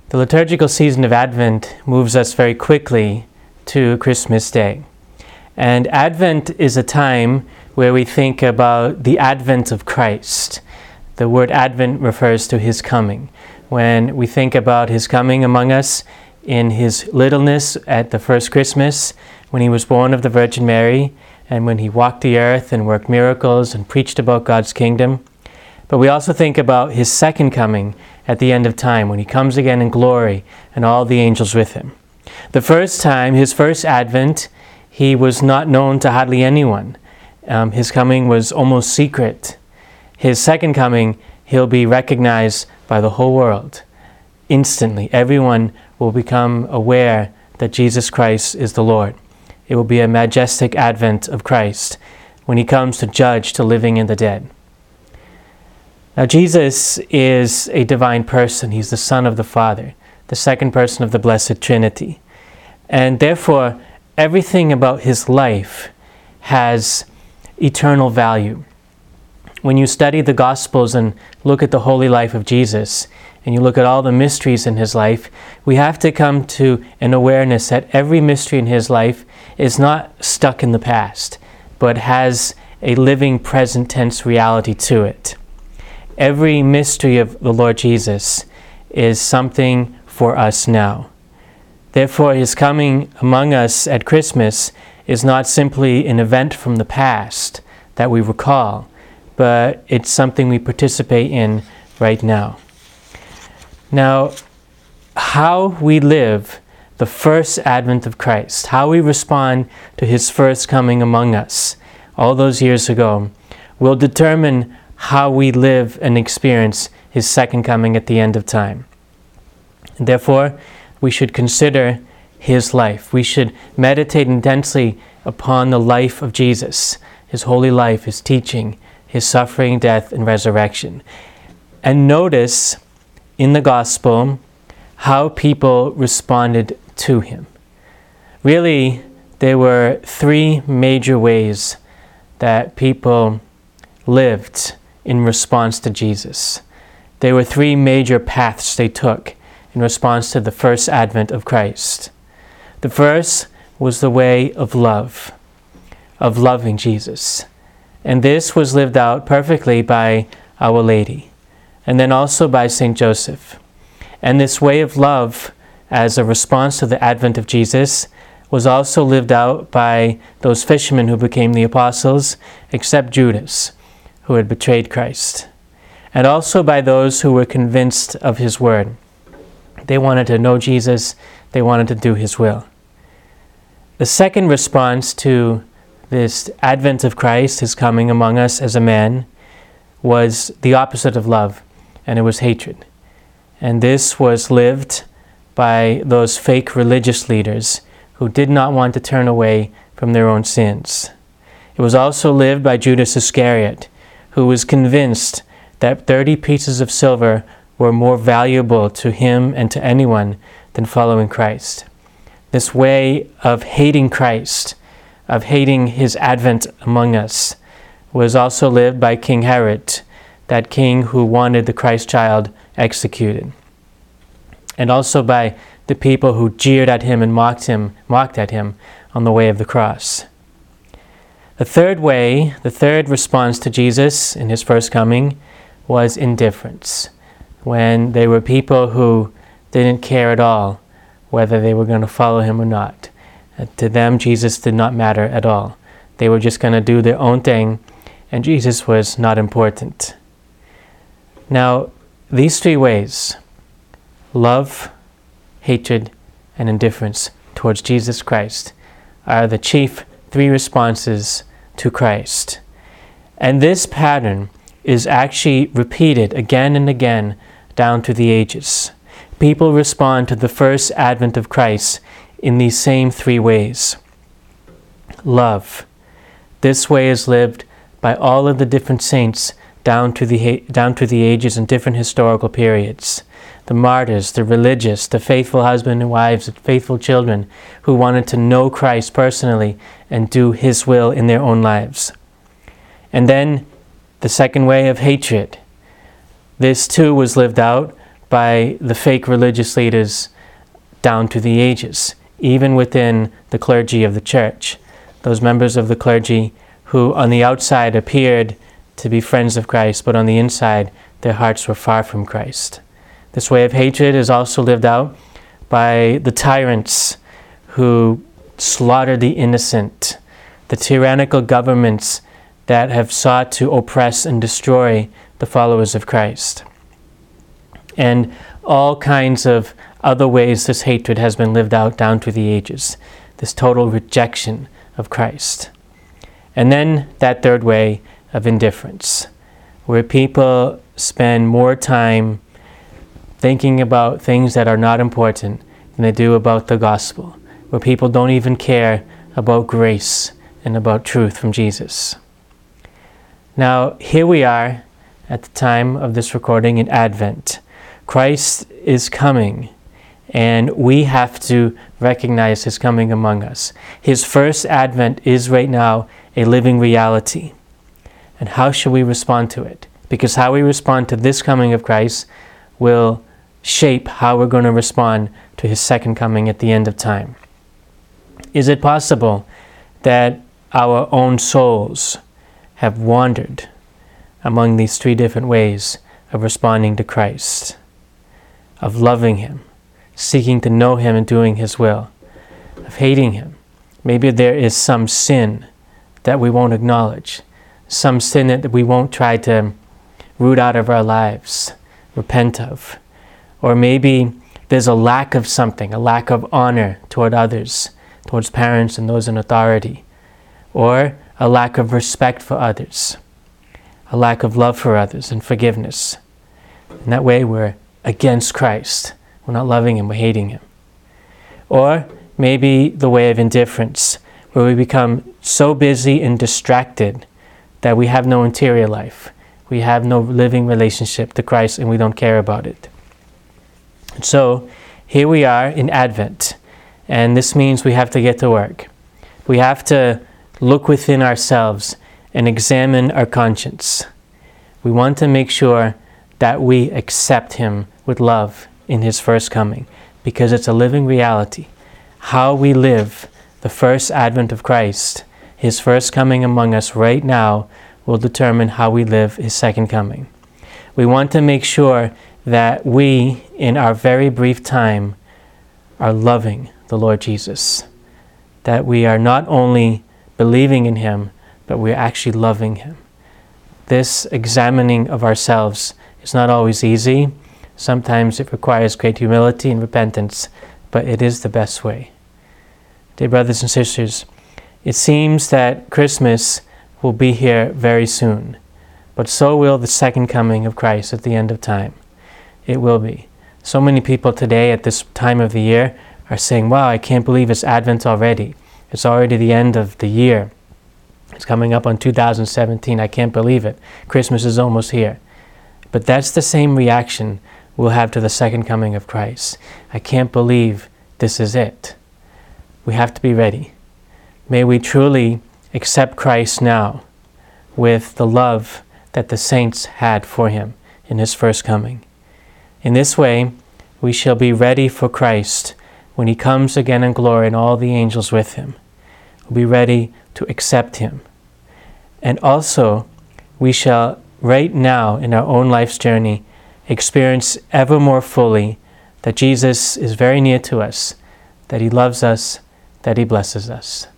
The liturgical season of Advent moves us very quickly to Christmas Day. And Advent is a time where we think about the advent of Christ. The word Advent refers to his coming. When we think about his coming among us in his littleness at the first Christmas, when he was born of the Virgin Mary, and when he walked the earth and worked miracles and preached about God's kingdom. But we also think about his second coming at the end of time, when he comes again in glory and all the angels with him. The first time, his first advent, he was not known to hardly anyone. His coming was almost secret. His second coming, he'll be recognized by the whole world. Instantly, everyone will become aware that Jesus Christ is the Lord. It will be a majestic advent of Christ when he comes to judge the living and the dead. Now, Jesus is a divine person. He's the Son of the Father, the second person of the Blessed Trinity. And therefore, everything about his life has eternal value. When you study the Gospels and look at the holy life of Jesus, and you look at all the mysteries in his life, we have to come to an awareness that every mystery in his life is not stuck in the past, but has a living present tense reality to it. Every mystery of the Lord Jesus is something for us now. Therefore, his coming among us at Christmas is not simply an event from the past that we recall, but it's something we participate in right now. Now, how we live the first advent of Christ, how we respond to his first coming among us all those years ago, will determine how we live and experience his second coming at the end of time. And therefore, we should consider his life. We should meditate intensely upon the life of Jesus, his holy life, his teaching, his suffering, death, and resurrection. And notice in the gospel how people responded to him. Really, there were three major ways that people lived in response to Jesus. There were three major paths they took in response to the first advent of Christ. The first was the way of love, of loving Jesus. And this was lived out perfectly by Our Lady, and then also by St. Joseph. And this way of love, as a response to the advent of Jesus, was also lived out by those fishermen who became the apostles, except Judas, who had betrayed Christ, and also by those who were convinced of his word. They wanted to know Jesus, they wanted to do his will. The second response to this advent of Christ, his coming among us as a man, was the opposite of love, and it was hatred. And this was lived by those fake religious leaders who did not want to turn away from their own sins. It was also lived by Judas Iscariot, who was convinced that 30 pieces of silver were more valuable to him and to anyone than following Christ. This way of hating Christ, of hating his advent among us, was also lived by King Herod, that king who wanted the Christ child executed. And also by the people who jeered at him and mocked at him on the way of the cross. The third way, the third response to Jesus in his first coming, was indifference, when there were people who didn't care at all whether they were going to follow him or not. To them, Jesus did not matter at all. They were just going to do their own thing, and Jesus was not important. Now, these three ways, love, hatred, and indifference towards Jesus Christ, are the chief three responses to Christ. And this pattern is actually repeated again and again down through the ages. People respond to the first advent of Christ in these same three ways. Love. This way is lived by all of the different saints down through the ages and different historical periods. The martyrs, the religious, the faithful husband and wives, the faithful children who wanted to know Christ personally and do his will in their own lives. And then the second way of hatred. This too was lived out by the fake religious leaders down to the ages, even within the clergy of the church. Those members of the clergy who on the outside appeared to be friends of Christ, but on the inside their hearts were far from Christ. This way of hatred is also lived out by the tyrants who slaughter the innocent, the tyrannical governments that have sought to oppress and destroy the followers of Christ. And all kinds of other ways this hatred has been lived out down through the ages, this total rejection of Christ. And then that third way of indifference, where people spend more time thinking about things that are not important than they do about the gospel, where people don't even care about grace and about truth from Jesus. Now, here we are at the time of this recording in Advent. Christ is coming, and we have to recognize His coming among us. His first advent is right now a living reality. And how should we respond to it? Because how we respond to this coming of Christ will shape how we're going to respond to His second coming at the end of time. Is it possible that our own souls have wandered among these three different ways of responding to Christ, of loving Him, seeking to know Him and doing His will, of hating Him? Maybe there is some sin that we won't acknowledge, some sin that we won't try to root out of our lives, repent of. Or maybe there's a lack of something, a lack of honor toward others, towards parents and those in authority, or a lack of respect for others, a lack of love for others and forgiveness. In that way, we're against Christ. We're not loving Him, we're hating Him. Or maybe the way of indifference, where we become so busy and distracted that we have no interior life. We have no living relationship to Christ and we don't care about it. And so, here we are in Advent, and this means we have to get to work. We have to look within ourselves and examine our conscience. We want to make sure that we accept Him with love in His first coming, because it's a living reality. How we live the first advent of Christ, His first coming among us right now, will determine how we live His second coming. We want to make sure that we, in our very brief time, are loving the Lord Jesus. That we are not only believing in Him, but we're actually loving Him. This examining of ourselves is not always easy. Sometimes it requires great humility and repentance, but it is the best way. Dear brothers and sisters, it seems that Christmas will be here very soon, but so will the second coming of Christ at the end of time. It will be. So many people today at this time of the year are saying, wow, I can't believe it's Advent already. It's already the end of the year. It's coming up on 2017. I can't believe it. Christmas is almost here. But that's the same reaction we'll have to the second coming of Christ. I can't believe this is it. We have to be ready. May we truly accept Christ now with the love that the saints had for Him in His first coming. In this way, we shall be ready for Christ when He comes again in glory and all the angels with Him. We'll be ready to accept Him. And also, we shall right now in our own life's journey experience ever more fully that Jesus is very near to us, that He loves us, that He blesses us.